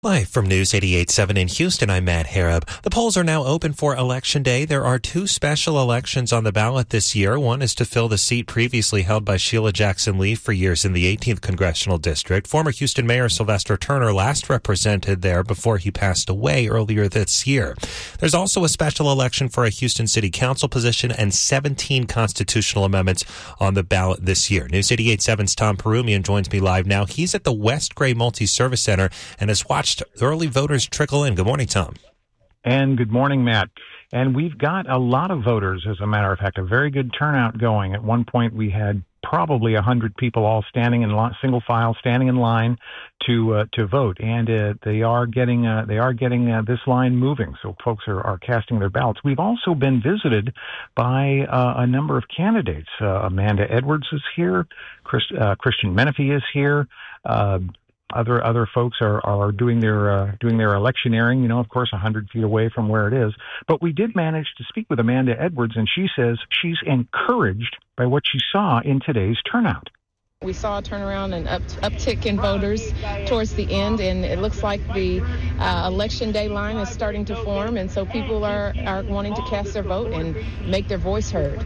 Live from News 88.7 in Houston, I'm Matt Harab. The polls are now open for Election Day. There are two special elections on the ballot this year. One is to fill the seat previously held by Sheila Jackson Lee for years in the 18th Congressional District. Former Houston Mayor Sylvester Turner last represented there before he passed away earlier this year. There's also a special election for a Houston City Council position and 17 constitutional amendments on the ballot this year. News 88.7's Tom Perumian joins me live now. He's at the West Gray Multi-Service Center and has watched early voters trickle in. Good morning, Tom. And good morning, Matt. And we've got a lot of voters, as a matter of fact, a very good turnout going. At one point, we had probably 100 people all standing in single file, standing in line to vote, and they are getting this line moving. So folks are casting their ballots. We've also been visited by a number of candidates. Amanda Edwards is here. Christian Menefee is here. Other folks are doing their electioneering, of course, 100 feet away from where it is. But we did manage to speak with Amanda Edwards, and she says she's encouraged by what she saw in today's turnout. We saw a turnaround and uptick in voters towards the end, and it looks like the Election Day line is starting to form, and so people are wanting to cast their vote and make their voice heard.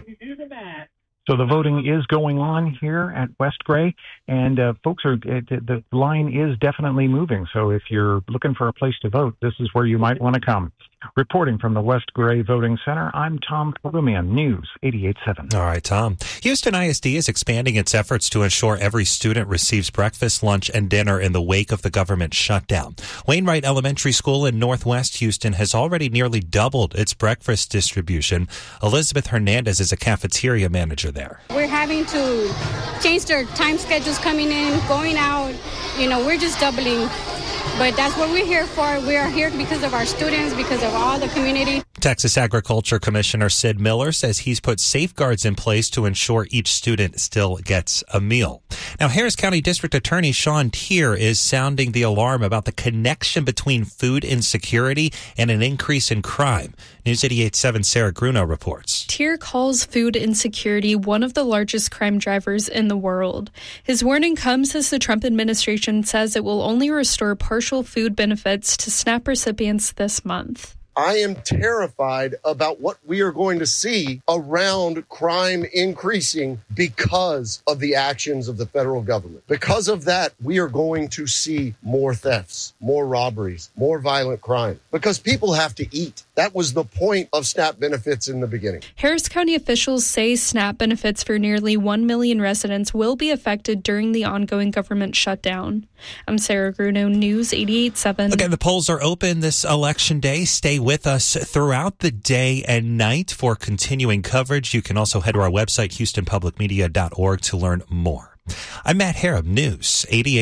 So the voting is going on here at West Gray, and the line is definitely moving. So if you're looking for a place to vote, this is where you might want to come. Reporting from the West Gray Voting Center, I'm Tom Perumian, News 88.7. All right, Tom. Houston ISD is expanding its efforts to ensure every student receives breakfast, lunch, and dinner in the wake of the government shutdown. Wainwright Elementary School in Northwest Houston has already nearly doubled its breakfast distribution. Elizabeth Hernandez is a cafeteria manager there. We're having to change their time schedules coming in, going out. We're just doubling. But that's what we're here for. We are here because of our students, because of all the community. Texas Agriculture Commissioner Sid Miller says he's put safeguards in place to ensure each student still gets a meal. Now, Harris County District Attorney Sean Teare is sounding the alarm about the connection between food insecurity and an increase in crime. News 88.7 Sarah Grunow reports. Teare calls food insecurity one of the largest crime drivers in the world. His warning comes as the Trump administration says it will only restore partial food benefits to SNAP recipients this month. I am terrified about what we are going to see around crime increasing because of the actions of the federal government. Because of that, we are going to see more thefts, more robberies, more violent crime, because people have to eat. That was the point of SNAP benefits in the beginning. Harris County officials say SNAP benefits for nearly 1 million residents will be affected during the ongoing government shutdown. I'm Sarah Grunow, News 88.7. Again, the polls are open this election day. Stay with us throughout the day and night for continuing coverage. You can also head to our website, houstonpublicmedia.org, to learn more. I'm Matt Harab, News 88.